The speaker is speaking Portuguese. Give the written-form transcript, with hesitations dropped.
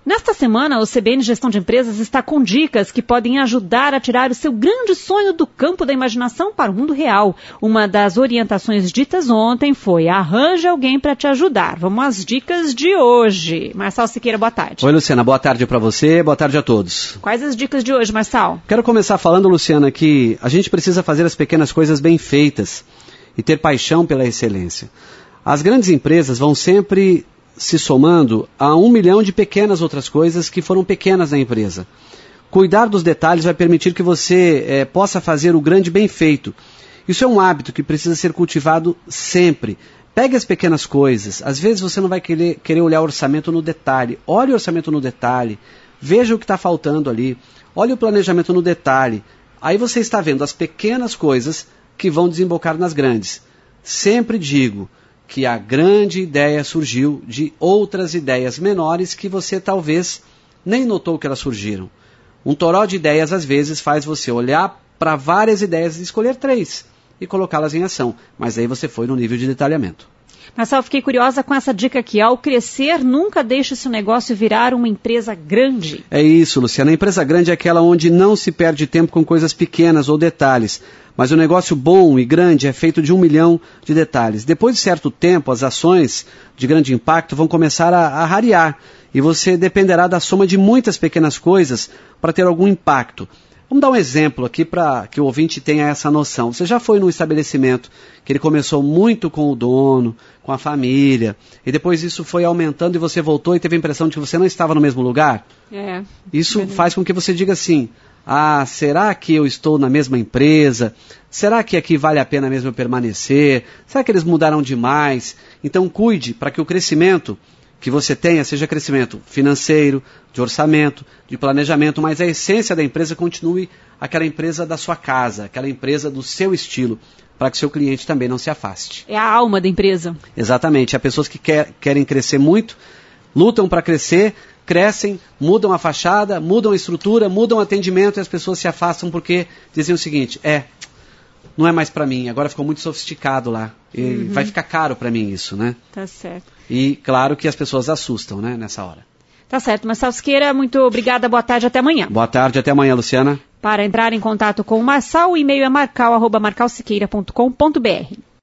Nesta semana, o CBN Gestão de Empresas está com dicas que podem ajudar a tirar o seu grande sonho do campo da imaginação para o mundo real. Uma das orientações ditas ontem foi: arranje alguém para te ajudar. Vamos às dicas de hoje. Marçal Siqueira, boa tarde. Oi, Luciana, boa tarde para você, boa tarde a todos. Quais as dicas de hoje, Marçal? Quero começar falando, Luciana, que a gente precisa fazer as pequenas coisas bem feitas e ter paixão pela excelência. As grandes empresas vão sempre se somando a 1 milhão de pequenas outras coisas que foram pequenas na empresa. Cuidar dos detalhes vai permitir que você possa fazer o grande bem feito. Isso é um hábito que precisa ser cultivado sempre. Pegue as pequenas coisas. Às vezes você não vai querer olhar o orçamento no detalhe. Olhe o orçamento no detalhe. Veja o que está faltando ali. Olhe o planejamento no detalhe. Aí você está vendo as pequenas coisas que vão desembocar nas grandes. Sempre digo que a grande ideia surgiu de outras ideias menores que você talvez nem notou que elas surgiram. Um toró de ideias às vezes faz você olhar para várias ideias e escolher 3 e colocá-las em ação, mas aí você foi no nível de detalhamento. Marcelo, fiquei curiosa com essa dica aqui. Ao crescer, nunca deixe o seu negócio virar uma empresa grande. É isso, Luciana. A empresa grande é aquela onde não se perde tempo com coisas pequenas ou detalhes. Mas o negócio bom e grande é feito de 1 milhão de detalhes. Depois de certo tempo, as ações de grande impacto vão começar a rarear. E você dependerá da soma de muitas pequenas coisas para ter algum impacto. Vamos dar um exemplo aqui para que o ouvinte tenha essa noção. Você já foi num estabelecimento que ele começou muito com o dono, com a família, e depois isso foi aumentando e você voltou e teve a impressão de que você não estava no mesmo lugar? Isso faz com que você diga assim: ah, será que eu estou na mesma empresa? Será que aqui vale a pena mesmo eu permanecer? Será que eles mudaram demais? Então cuide para que o crescimento que você tenha seja crescimento financeiro, de orçamento, de planejamento, mas a essência da empresa continue aquela empresa da sua casa, aquela empresa do seu estilo, para que seu cliente também não se afaste. É a alma da empresa. Exatamente. Há pessoas que querem crescer muito, lutam para crescer, crescem, mudam a fachada, mudam a estrutura, mudam o atendimento e as pessoas se afastam porque dizem o seguinte: não é mais para mim, agora ficou muito sofisticado lá. E vai ficar caro para mim isso, né? Tá certo. E claro que as pessoas assustam, né, nessa hora. Tá certo. Marcelo Siqueira, muito obrigada, boa tarde, até amanhã. Boa tarde, até amanhã, Luciana. Para entrar em contato com o Marçal, o e-mail é marcal@marcalsiqueira.com.br.